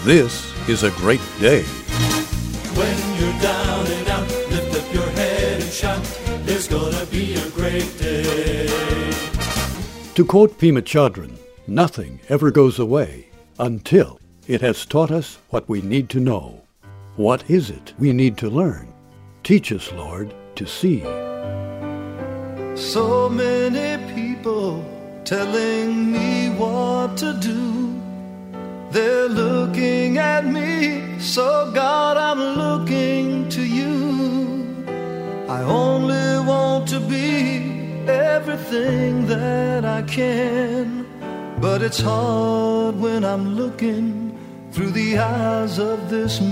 This is a great day. When you're down and out, lift up your head and shout, there's gonna be a great day. To quote Pema Chodron, nothing ever goes away until it has taught us what we need to know. What is it we need to learn? Teach us, Lord, to see. So many people telling me what to do. They're looking at me, so God, I'm looking to you. I only want to be everything that I can, but it's hard when I'm looking through the eyes of this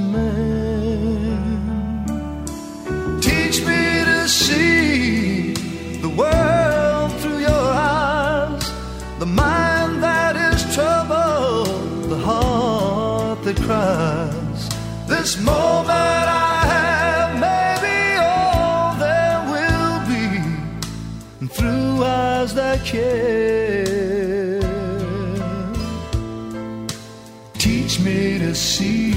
man. Teach me to see the world through your eyes, the mind that is troubled, the heart that cries. This moment I have may be all there will be, and through eyes that care. Teach me to see.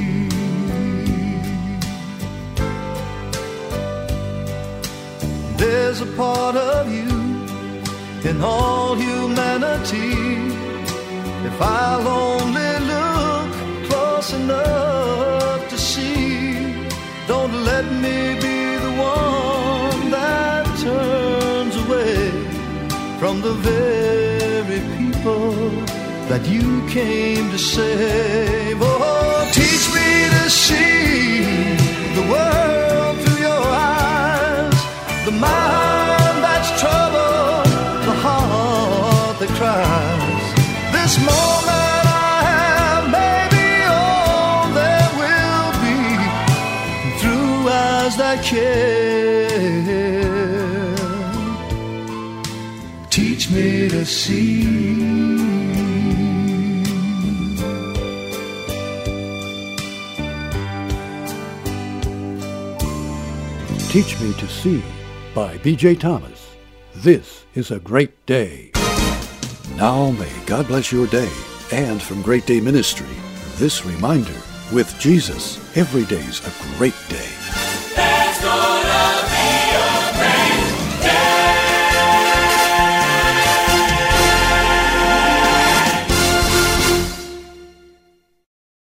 There's a part of you in all humanity. If I'll only look close enough to see, don't let me be the one that turns away from the very people that you came to save. Oh, teach me to see the world through your eyes, the mind that's troubled, the heart that cries. This moment I have may be all there will be, and through eyes that care. Teach me to see. Teach Me to See by B.J. Thomas. This is a great day. Now may God bless your day. And from Great Day Ministry, this reminder, with Jesus, every day's a great day.